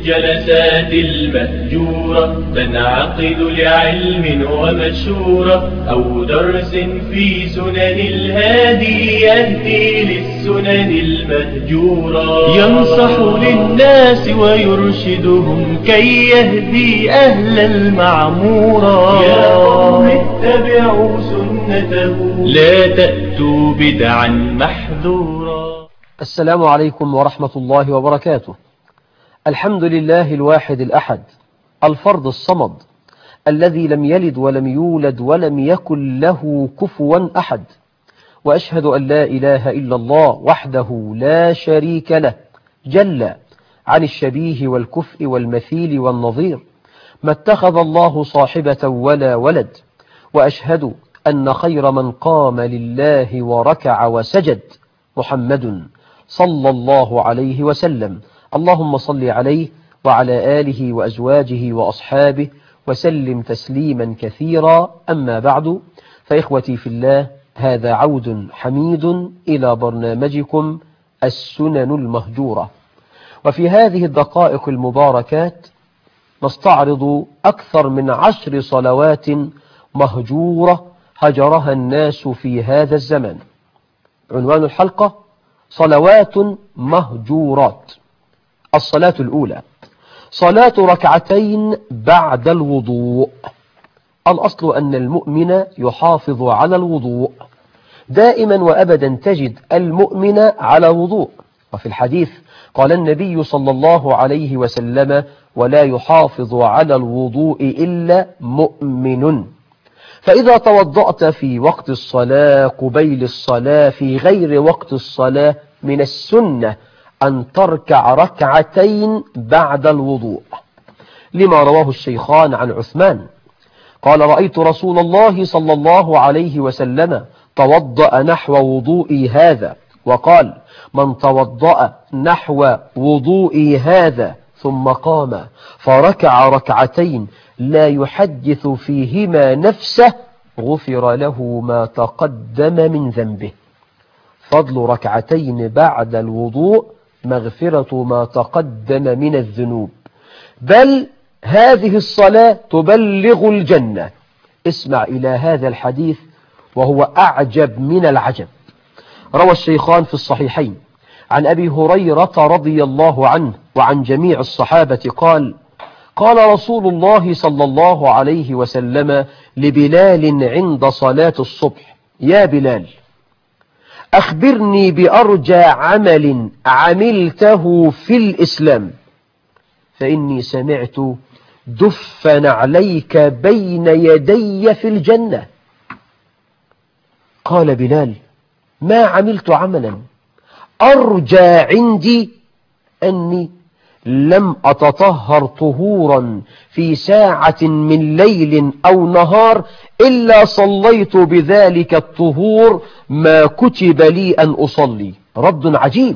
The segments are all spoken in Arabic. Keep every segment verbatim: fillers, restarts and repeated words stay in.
الجلسات المهجورة تنعقد لعلم ومشورة أو درس في سنن الهادي يهدي للسنن المهجورة، ينصح للناس ويرشدهم كي يهدي أهل المعمورة. يا قوم اتبعوا سنته لا تأتوا بدعا محذورا. السلام عليكم ورحمة الله وبركاته. الحمد لله الواحد الأحد الفرد الصمد الذي لم يلد ولم يولد ولم يكن له كفوا أحد، وأشهد أن لا إله إلا الله وحده لا شريك له جل عن الشبيه والكفء والمثيل والنظير، ما اتخذ الله صاحبة ولا ولد. وأشهد أن خير من قام لله وركع وسجد محمد صلى الله عليه وسلم. اللهم صل عليه وعلى آله وأزواجه وأصحابه وسلم تسليما كثيرا. أما بعد، فإخوتي في الله، هذا عود حميد إلى برنامجكم السنن المهجورة. وفي هذه الدقائق المباركات نستعرض أكثر من عشر صلوات مهجورة هجرها الناس في هذا الزمان. عنوان الحلقة: صلوات مهجورات. الصلاة الأولى صلاة ركعتين بعد الوضوء. الأصل أن المؤمن يحافظ على الوضوء دائما وأبدا، تجد المؤمن على وضوء. وفي الحديث قال النبي صلى الله عليه وسلم: ولا يحافظ على الوضوء إلا مؤمن. فإذا توضأت في وقت الصلاة قبيل الصلاة في غير وقت الصلاة، من السنة أن تركع ركعتين بعد الوضوء، لما رواه الشيخان عن عثمان قال: رأيت رسول الله صلى الله عليه وسلم توضأ نحو وضوئي هذا، وقال: من توضأ نحو وضوئي هذا ثم قام فركع ركعتين لا يحدث فيهما نفسه غفر له ما تقدم من ذنبه. فضل ركعتين بعد الوضوء مغفرة ما تقدم من الذنوب، بل هذه الصلاة تبلغ الجنة. اسمع إلى هذا الحديث وهو أعجب من العجب. روى الشيخان في الصحيحين عن أبي هريرة رضي الله عنه وعن جميع الصحابة قال: قال رسول الله صلى الله عليه وسلم لبلال عند صلاة الصبح: يا بلال، أخبرني بأرجى عمل عملته في الإسلام، فإني سمعت دف نعليك بين يدي في الجنة. قال بلال: ما عملت عملا أرجى عندي أني لم أتطهر طهورا في ساعة من ليل أو نهار إلا صليت بذلك الطهور ما كتب لي أن أصلي. رد عجيب.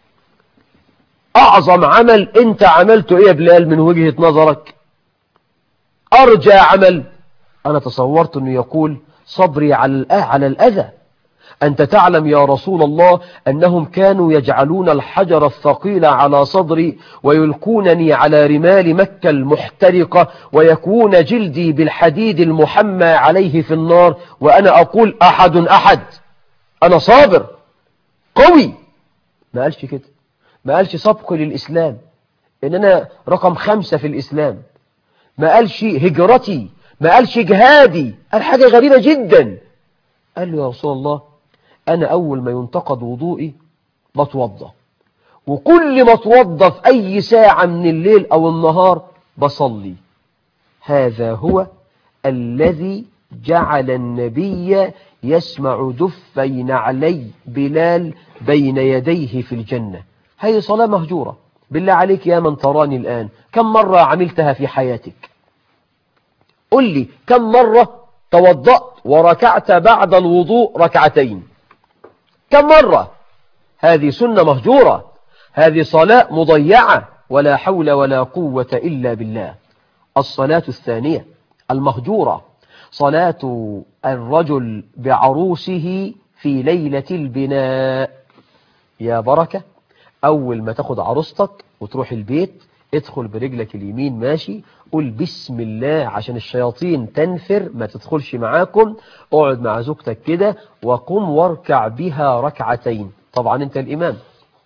أعظم عمل أنت عملته إيه يا بلال من وجهة نظرك؟ أرجى عمل. أنا تصورت أنه يقول صبري على الأذى. أنت تعلم يا رسول الله أنهم كانوا يجعلون الحجر الثقيل على صدري ويلقونني على رمال مكة المحترقة، ويكون جلدي بالحديد المحمى عليه في النار، وأنا أقول أحد أحد، أنا صابر قوي. ما قالش كده، ما قالش سبق للإسلام إن أنا رقم خمسة في الإسلام، ما قالش هجرتي، ما قالش جهادي. قال حاجة غريبة جدا، قال له: يا رسول الله، أنا أول ما ينتقد وضوئي بتوضى، وكل ما اتوضى في أي ساعة من الليل أو النهار بصلي. هذا هو الذي جعل النبي يسمع دفي نعلي بلال بين يديه في الجنة. هذه صلاة مهجورة. بالله عليك يا من تراني الآن، كم مرة عملتها في حياتك؟ قل لي كم مرة توضأت وركعت بعد الوضوء ركعتين؟ كم مرة؟ هذه سنة مهجورة، هذه صلاة مضيعة، ولا حول ولا قوة إلا بالله. الصلاة الثانية المهجورة صلاة الرجل بعروسه في ليلة البناء. يا بركة، أول ما تاخد عروستك وتروح البيت ادخل برجلك اليمين ماشي، قل بسم الله عشان الشياطين تنفر ما تدخلش معاكم، اقعد مع زوجتك كده وقم واركع بها ركعتين. طبعا انت الإمام،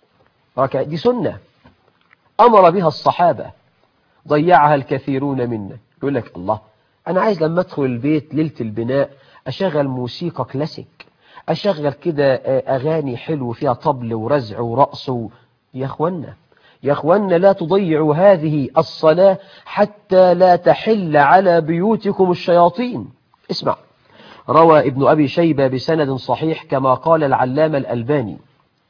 ركع دي سنة أمر بها الصحابة، ضيعها الكثيرون منا. يقول لك الله، أنا عايز لما أدخل البيت ليلة البناء أشغل موسيقى كلاسيك، أشغل كده أغاني حلو فيها طبل ورزع ورقص و... يا أخوانا يا أخوانا لا تضيعوا هذه الصلاة حتى لا تحل على بيوتكم الشياطين. اسمع، روى ابن أبي شيبة بسند صحيح كما قال العلامة الألباني،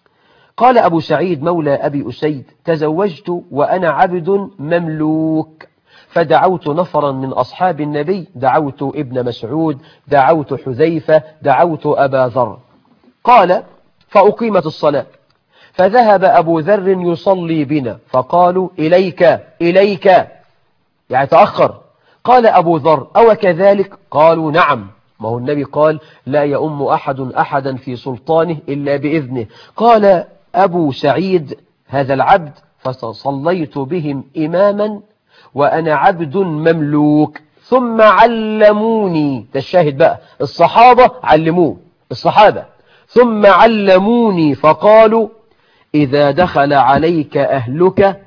قال أبو سعيد مولى أبي أسيد: تزوجت وأنا عبد مملوك، فدعوت نفرا من أصحاب النبي، دعوت ابن مسعود، دعوت حذيفة، دعوت أبا ذر. قال: فأقيمت الصلاة، فذهب أبو ذر يصلي بنا، فقالوا: إليك إليك، يعني تأخر. قال أبو ذر: أو كذلك؟ قالوا: نعم، ما هو النبي قال: لا يؤم أحد أحدا في سلطانه إلا بإذنه. قال أبو سعيد: هذا العبد فصليت بهم إماما وأنا عبد مملوك، ثم علموني، تشاهد بقى، الصحابة علموه، الصحابة ثم علموني فقالوا: إذا دخل عليك أهلك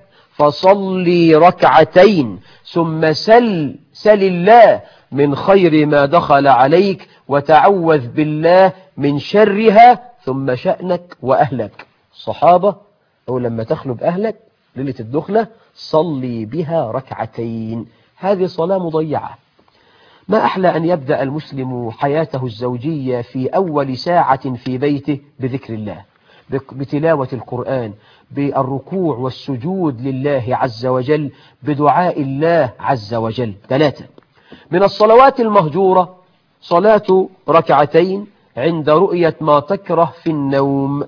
فصلي ركعتين، ثم سل سل الله من خير ما دخل عليك، وتعوذ بالله من شرها، ثم شأنك وأهلك. الصحابة أو لما تخلو بأهلك ليلة الدخلة صلي بها ركعتين. هذه صلاة مضيعة. ما أحلى أن يبدأ المسلم حياته الزوجية في أول ساعة في بيته بذكر الله، بتلاوة القرآن، بالركوع والسجود لله عز وجل، بدعاء الله عز وجل. ثلاثة، من الصلوات المهجورة صلاة ركعتين عند رؤية ما تكره في النوم.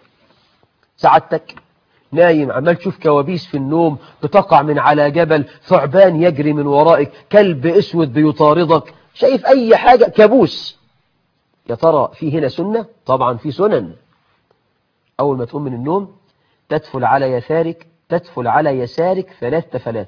سعادتك نايم عمال تشوف كوابيس في النوم، بتقع من على جبل، ثعبان يجري من ورائك، كلب اسود بيطاردك، شايف اي حاجة كابوس. يا ترى في هنا سنة؟ طبعا في سنن. اول ما تقوم من النوم تدفل على يسارك تدفل على يسارك ثلاث تفلات،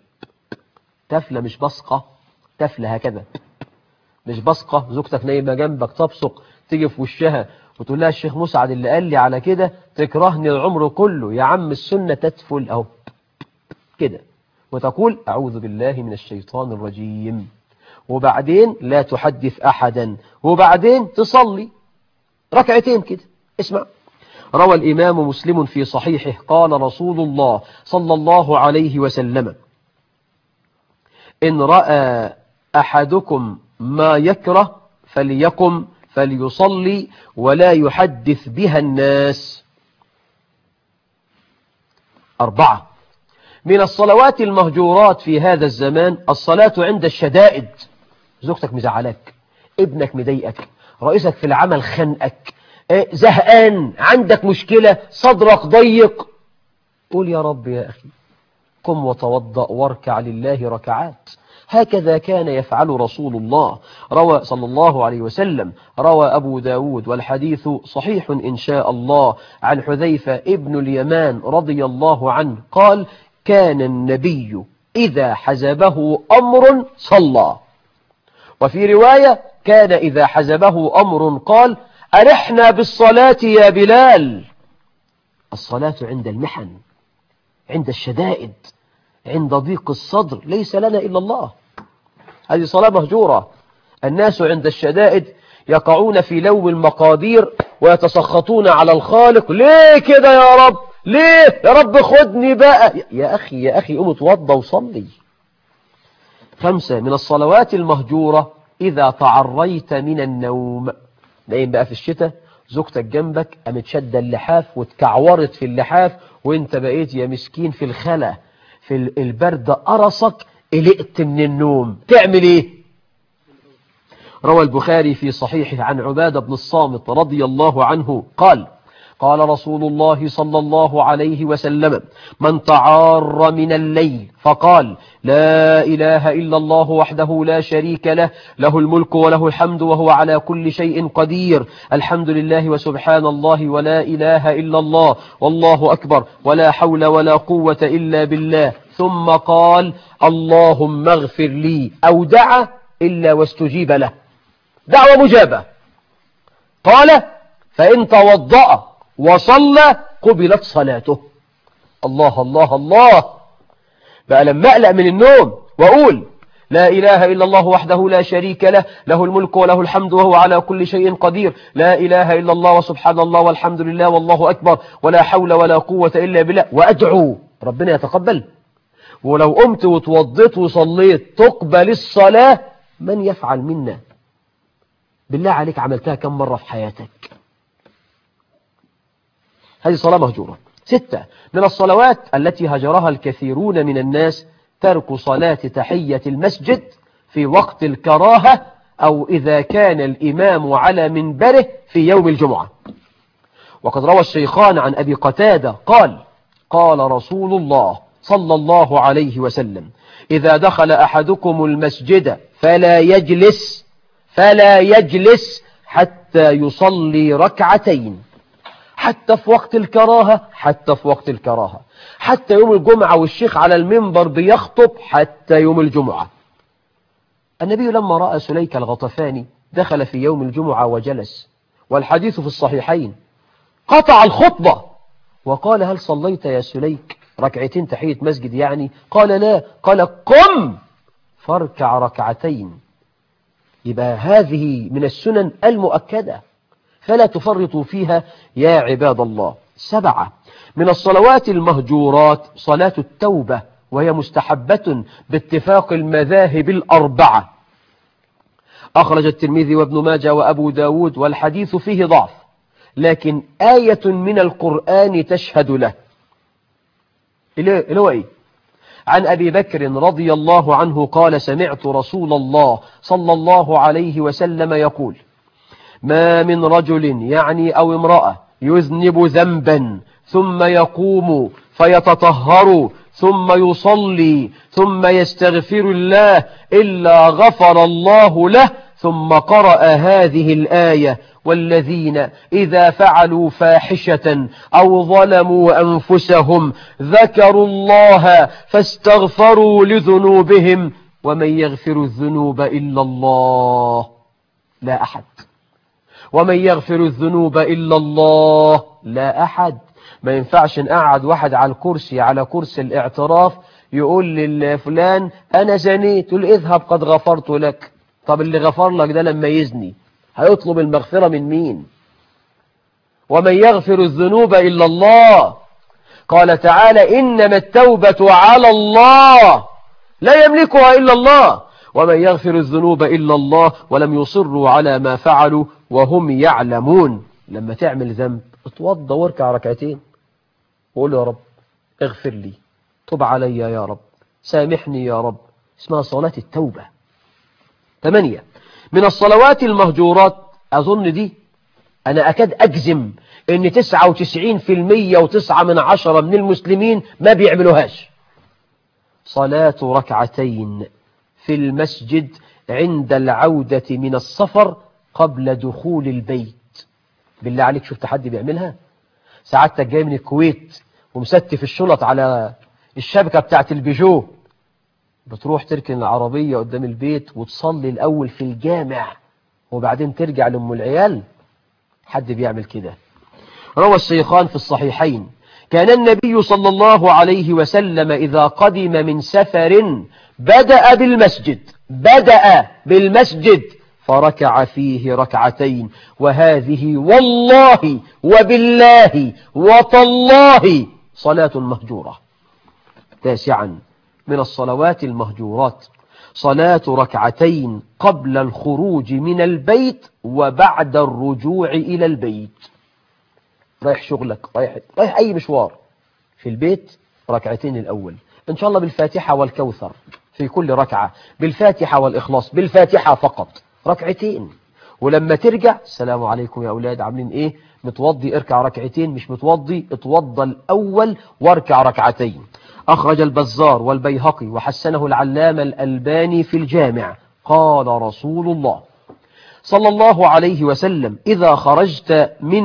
تفلة مش بصقة، تفلة هكذا مش بصقة. زوجتك نايمة جنبك تبصق، تيجي في وشها وتقول لها: الشيخ مسعد اللي قال لي على كده تكرهني العمر كله. يا عم السنة تدفل اهو كده، وتقول: أعوذ بالله من الشيطان الرجيم، وبعدين لا تحدث أحدا، وبعدين تصلي ركعتين كده. اسمع، روى الإمام مسلم في صحيحه قال رسول الله صلى الله عليه وسلم: إن رأى أحدكم ما يكره فليقم فليصلي ولا يحدث بها الناس. أربعة، من الصلوات المهجورات في هذا الزمان الصلاة عند الشدائد. زوجتك مزعلك، ابنك مضايقك، رئيسك في العمل خنقك، زهقان، عندك مشكلة، صدرك ضيق، قول: يا رب يا أخي قم وتوضأ واركع لله ركعات. هكذا كان يفعل رسول الله، روى صلى الله عليه وسلم. روى أبو داود والحديث صحيح إن شاء الله عن حذيفة ابن اليمان رضي الله عنه قال: كان النبي إذا حزبه أمر صلى. وفي رواية: كان إذا حزبه أمر قال: أرحنا بالصلاة يا بلال. الصلاة عند المحن، عند الشدائد، عند ضيق الصدر، ليس لنا إلا الله. هذه صلاة مهجورة. الناس عند الشدائد يقعون في لو المقادير ويتسخطون على الخالق: ليه كده يا رب؟ ليه يا رب؟ خدني بقى. يا أخي يا أخي قم اتوضى وصلي. خمسة، من الصلوات المهجورة إذا تعريت من النوم، نايم بقى في الشتاء، زوجتك جنبك قامت شد اللحاف واتكعورت في اللحاف، وانت بقيت يا مسكين في الخلا، في البرد قرصك، قلقت من النوم، تعمل ايه؟ روى البخاري في صحيحه عن عبادة بن الصامت رضي الله عنه قال: قال رسول الله صلى الله عليه وسلم: من تعار من الليل فقال: لا إله إلا الله وحده لا شريك له، له الملك وله الحمد وهو على كل شيء قدير، الحمد لله وسبحان الله ولا إله إلا الله والله أكبر ولا حول ولا قوة إلا بالله، ثم قال اللهم اغفر لي أو دعا إلا واستجيب له، دعوة مجابة. قال فإن توضأ وصلى قبلت صلاته. الله الله الله. بقى لما أقلق من النوم وأقول لا إله إلا الله وحده لا شريك له، له الملك وله الحمد وهو على كل شيء قدير، لا إله إلا الله وسبحان الله والحمد لله والله أكبر ولا حول ولا قوة إلا بالله، وأدعو ربنا يتقبل. ولو قمت وتوضيت وصليت تقبل الصلاة. من يفعل منا؟ بالله عليك عملتها كم مرة في حياتك؟ هذه صلاة مهجورة. ستة، من الصلوات التي هجرها الكثيرون من الناس ترك صلاة تحية المسجد في وقت الكراهة أو إذا كان الإمام على منبره في يوم الجمعة. وقد روى الشيخان عن أبي قتادة قال قال رسول الله صلى الله عليه وسلم إذا دخل أحدكم المسجد فلا يجلس فلا يجلس حتى يصلي ركعتين. حتى في وقت الكراهة، حتى في وقت الكراهة، حتى يوم الجمعة والشيخ على المنبر بيخطب، حتى يوم الجمعة. النبي لما رأى سليك الغطفاني دخل في يوم الجمعة وجلس، والحديث في الصحيحين، قطع الخطبة وقال هل صليت يا سليك ركعتين تحية مسجد يعني؟ قال لا. قال قم فاركع ركعتين. يبقى هذه من السنن المؤكدة فلا تفرطوا فيها يا عباد الله. سبعة، من الصلوات المهجورات صلاة التوبة، وهي مستحبة باتفاق المذاهب الأربعة. أخرج الترمذي وابن ماجه وأبو داود والحديث فيه ضعف، لكن آية من القرآن تشهد له. اللي هو إيه؟ عن أبي بكر رضي الله عنه قال سمعت رسول الله صلى الله عليه وسلم يقول ما من رجل يعني أو امرأة يذنب ذنبا ثم يقوم فيتطهر ثم يصلي ثم يستغفر الله إلا غفر الله له. ثم قرأ هذه الآية والذين إذا فعلوا فاحشة أو ظلموا أنفسهم ذكروا الله فاستغفروا لذنوبهم ومن يغفر الذنوب إلا الله لا أحد ومن يغفر الذنوب إلا الله لا أحد. ما ينفعش نقعد واحد على الكرسي على كرسي الاعتراف يقول لفلان أنا زنيت، تقول اذهب قد غفرت لك. طب اللي غفر لك ده لما يزني هيطلب المغفرة من مين؟ ومن يغفر الذنوب إلا الله. قال تعالى إنما التوبة على الله لا يملكها إلا الله ومن يغفر الذنوب إلا الله ولم يصروا على ما فعلوا وهم يعلمون. لما تعمل ذنب اتوضى واركع ركعتين وقول يا رب اغفر لي، تب علي يا رب، سامحني يا رب. اسمها صلاة التوبة. ثمانية، من الصلوات المهجورات أظن دي أنا أكاد أجزم إن تسعة وتسعين في المية وتسعة من عشرة من المسلمين ما بيعملوهاش، صلاة ركعتين في المسجد عند العودة من السفر قبل دخول البيت. بالله عليك شفت حد بيعملها؟ سعادتك جاي من الكويت ومستف الشنط على الشبكة بتاعت البيجو، بتروح تركن العربية قدام البيت وتصلي الأول في الجامع وبعدين ترجع لأم العيال؟ حد بيعمل كده؟ روى الشيخان في الصحيحين كان النبي صلى الله عليه وسلم إذا قدم من سفر بدأ بالمسجد بدأ بالمسجد فركع فيه ركعتين، وهذه والله وبالله وتالله صلاة مهجورة. تاسعا، من الصلوات المهجورات صلاة ركعتين قبل الخروج من البيت وبعد الرجوع إلى البيت. رايح شغلك، رايح, رايح أي مشوار، في البيت ركعتين الأول إن شاء الله بالفاتحة والكوثر في كل ركعة، بالفاتحة والإخلاص، بالفاتحة فقط ركعتين. ولما ترجع السلام عليكم يا أولاد عاملين إيه؟ متوضي اركع ركعتين، مش متوضي اتوضى الأول واركع ركعتين. أخرج البزار والبيهقي وحسنه العلامة الألباني في الجامع قال رسول الله صلى الله عليه وسلم إذا خرجت من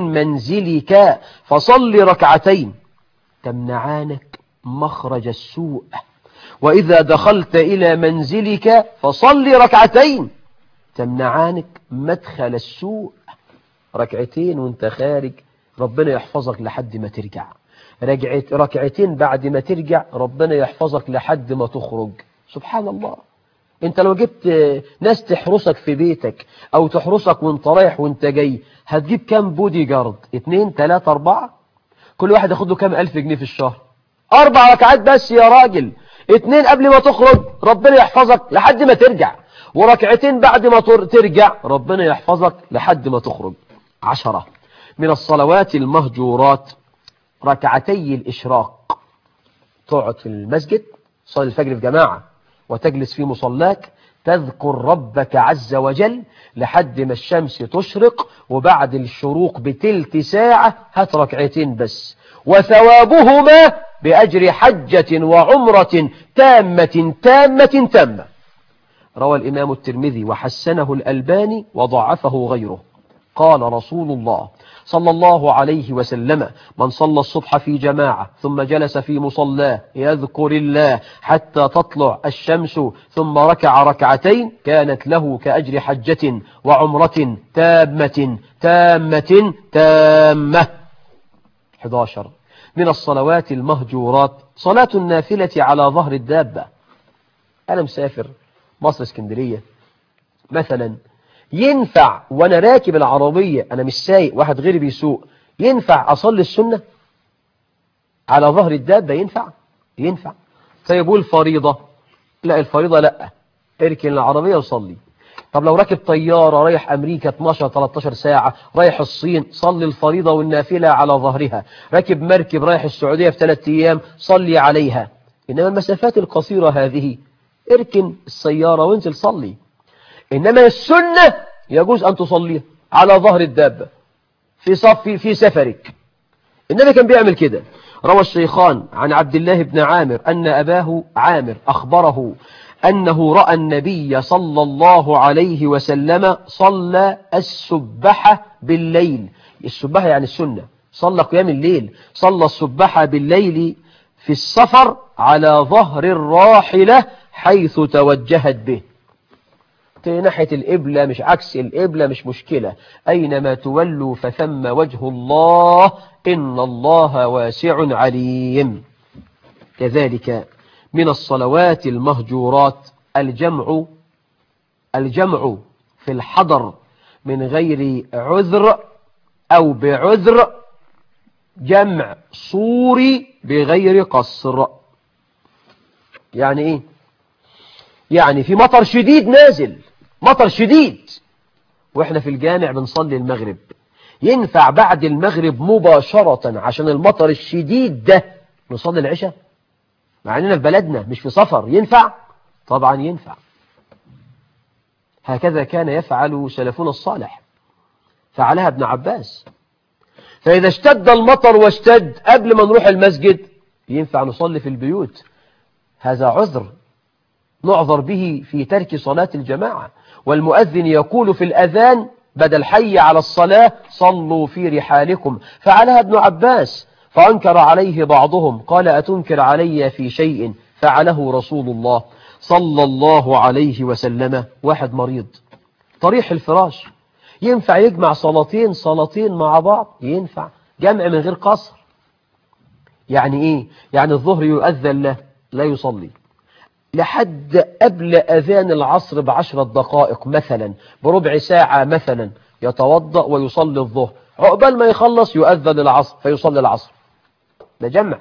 منزلك فصل ركعتين تمنعانك مخرج السوء وإذا دخلت إلى منزلك فصل ركعتين تمنعانك مدخل السوء. ركعتين وانت خارج ربنا يحفظك لحد ما ترجع، رجعت ركعتين بعد ما ترجع ربنا يحفظك لحد ما تخرج. سبحان الله. انت لو جبت ناس تحرسك في بيتك او تحرسك وانت رايح وانت جاي هتجيب كام بودي جارد؟ اتنين تلاتة اربعة، كل واحد ياخد له كام الف جنيه في الشهر؟ اربع ركعات بس يا راجل، اتنين قبل ما تخرج ربنا يحفظك لحد ما ترجع، وركعتين بعد ما ترجع ربنا يحفظك لحد ما تخرج. عشرة من الصلوات المهجورات ركعتي الإشراق. تقعد في المسجد صلي الفجر في جماعة وتجلس في مصلاك تذكر ربك عز وجل لحد ما الشمس تشرق، وبعد الشروق بتلت ساعة هات ركعتين بس، وثوابهما بأجر حجة وعمرة تامة تامة تامة. روى الإمام الترمذي وحسنه الألباني وضعفه غيره. قال رسول الله صلى الله عليه وسلم: من صلى الصبح في جماعة ثم جلس في مصلاه يذكر الله حتى تطلع الشمس ثم ركع ركعتين كانت له كأجر حجة وعمرة تامة تامة تامة. أحد عشر من الصلوات المهجورات صلاة النافلة على ظهر الدابة. أنا مسافر مصر اسكندرية مثلا، ينفع وانا راكب العربية انا مش سايق واحد غيري بيسوق ينفع اصلي السنة على ظهر الدابة؟ ينفع ينفع طيب والفريضة؟ لا الفريضة لا، اركن العربية وصلي. طب لو راكب طيارة رايح امريكا اتناشر تلتاشر ساعة، رايح الصين، صلي الفريضة والنافلة على ظهرها. راكب مركب رايح السعودية في ثلاثة ايام، صلي عليها. انما المسافات القصيرة هذه اركن السيارة وانزل صلي. إنما السنة يجوز أن تصليها على ظهر الدابة في صف في سفرك. النبي كان بيعمل كده. روى الشيخان عن عبد الله بن عامر أن أباه عامر أخبره أنه رأى النبي صلى الله عليه وسلم صلى السبحة بالليل. السبحة يعني السنة، صلى قيام الليل، صلى السبحة بالليل في السفر على ظهر الراحلة حيث توجهت به. ناحية القبلة مش عكس القبلة مش مشكلة، أينما تولوا فثم وجه الله إن الله واسع عليم. كذلك من الصلوات المهجورات الجمع الجمع في الحضر من غير عذر أو بعذر، جمع صوري بغير قصر. يعني إيه؟ يعني في مطر شديد نازل، مطر شديد، واحنا في الجامع بنصلي المغرب، ينفع بعد المغرب مباشرة عشان المطر الشديد ده نصلي العشاء مع اننا في بلدنا مش في سفر؟ ينفع؟ طبعا ينفع. هكذا كان يفعل سلفنا الصالح، فعلها ابن عباس. فإذا اشتد المطر واشتد قبل ما نروح المسجد ينفع نصلي في البيوت. هذا عذر نعذر به في ترك صلاة الجماعة. والمؤذن يقول في الأذان بدل حي على الصلاة صلوا في رحالكم، فعلها ابن عباس. فأنكر عليه بعضهم قال: أتنكر علي في شيء فعله رسول الله صلى الله عليه وسلم؟ واحد مريض طريح الفراش، ينفع يجمع صلاتين صلاتين مع بعض؟ ينفع جمع من غير قصر. يعني إيه؟ يعني الظهر يؤذن له لا يصلي لحد قبل أذان العصر بعشرة دقائق مثلا، بربع ساعة مثلا، يتوضأ ويصلي الظهر، عقبال ما يخلص يؤذن العصر فيصلي العصر. ده جمع.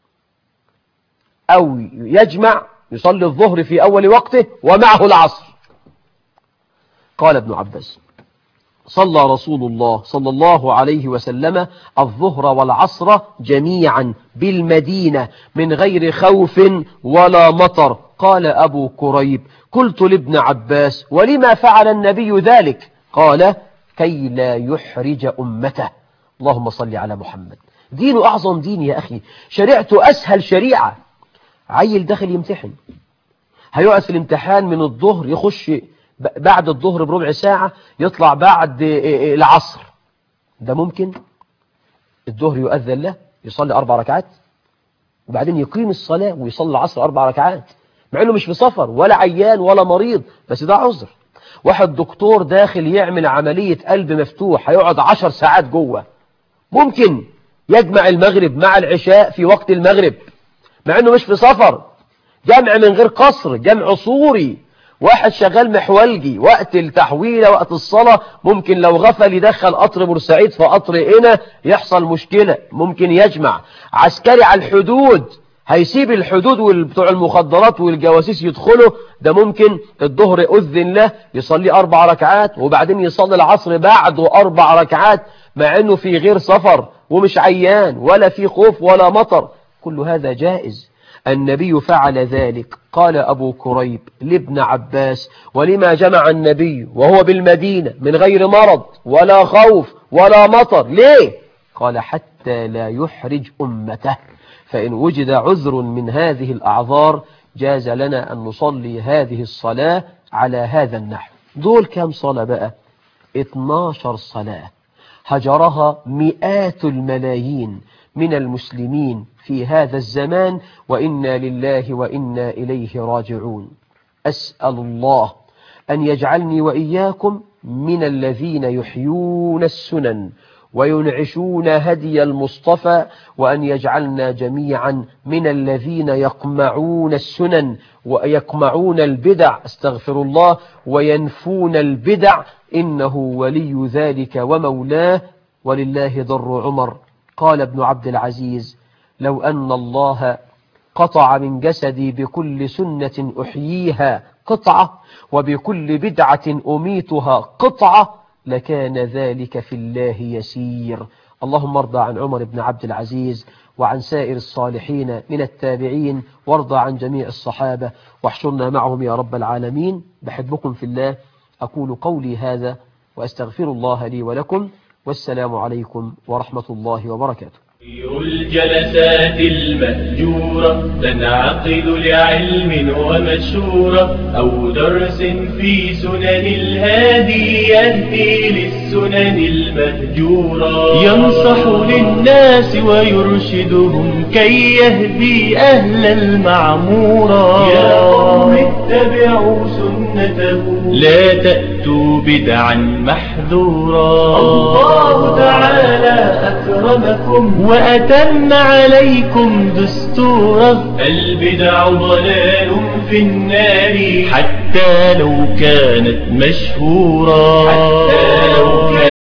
أو يجمع يصلي الظهر في أول وقته ومعه العصر. قال ابن عباس: صلى رسول الله صلى الله عليه وسلم الظهر والعصر جميعا بالمدينة من غير خوف ولا مطر. قال أبو كريب: قلت لابن عباس: ولما فعل النبي ذلك؟ قال: كي لا يحرج أمته. اللهم صل على محمد. دين أعظم دين يا أخي، شريعته أسهل شريعة. عيل داخل يمتحن هيقعد في الامتحان من الظهر، يخش بعد الظهر بربع ساعة، يطلع بعد العصر. ده ممكن؟ الظهر يؤذن له يصلي أربع ركعات وبعدين يقيم الصلاة ويصلي العصر أربع ركعات، مع انه مش في سفر ولا عيان ولا مريض، بس ده عذر. واحد دكتور داخل يعمل عملية قلب مفتوح هيقعد عشر ساعات جوه، ممكن يجمع المغرب مع العشاء في وقت المغرب مع انه مش في سفر، جمع من غير قصر، جمع صوري. واحد شغال محولجي وقت التحويلة وقت الصلاة ممكن لو غفل يدخل قطر بورسعيد في قطر هنا يحصل مشكلة، ممكن يجمع. عسكري على الحدود هيسيب الحدود وبتوع المخدرات والجواسيس يدخلوا، ده ممكن الظهر أذن له يصلي أربع ركعات وبعدين يصلي العصر بعده أربع ركعات مع أنه في غير سفر ومش عيان ولا في خوف ولا مطر، كل هذا جائز. النبي فعل ذلك. قال أبو كريب لابن عباس: ولما جمع النبي وهو بالمدينة من غير مرض ولا خوف ولا مطر؟ ليه؟ قال: حتى لا يحرج أمته، فإن وجد عذر من هذه الأعذار جاز لنا أن نصلي هذه الصلاة على هذا النحو. دول كام صلاة بقى؟ اتناشر صلاة هجرها مئات الملايين من المسلمين في هذا الزمان، وإنا لله وإنا إليه راجعون. أسأل الله أن يجعلني وإياكم من الذين يحيون السنن وينعشون هدي المصطفى، وأن يجعلنا جميعا من الذين يقمعون السنن ويقمعون البدع، استغفر الله، وينفون البدع، إنه ولي ذلك ومولاه، ولله ضر عمر. قال ابن عبد العزيز: لو أن الله قطع من جسدي بكل سنة أحييها قطعة وبكل بدعة أميتها قطعة لكان ذلك في الله يسير. اللهم ارضى عن عمر بن عبد العزيز وعن سائر الصالحين من التابعين، وارضى عن جميع الصحابة واحشرنا معهم يا رب العالمين. بحبكم في الله، أقول قولي هذا وأستغفر الله لي ولكم، والسلام عليكم ورحمة الله وبركاته. خير الجلسات المهجورة تنعقد لعلم ومشورة أو درس في سنن الهادي يهدي للسنن المهجورة، ينصح للناس ويرشدهم كي يهدي أهل المعمورة. يا قوم اتبعوا سنته لا تأتوا بدعا محذورا، الله تعالى أكرمكم وأتم عليكم دستورا. البدع ضلال في النار حتى لو كانت مشهورا، حتى لو كانت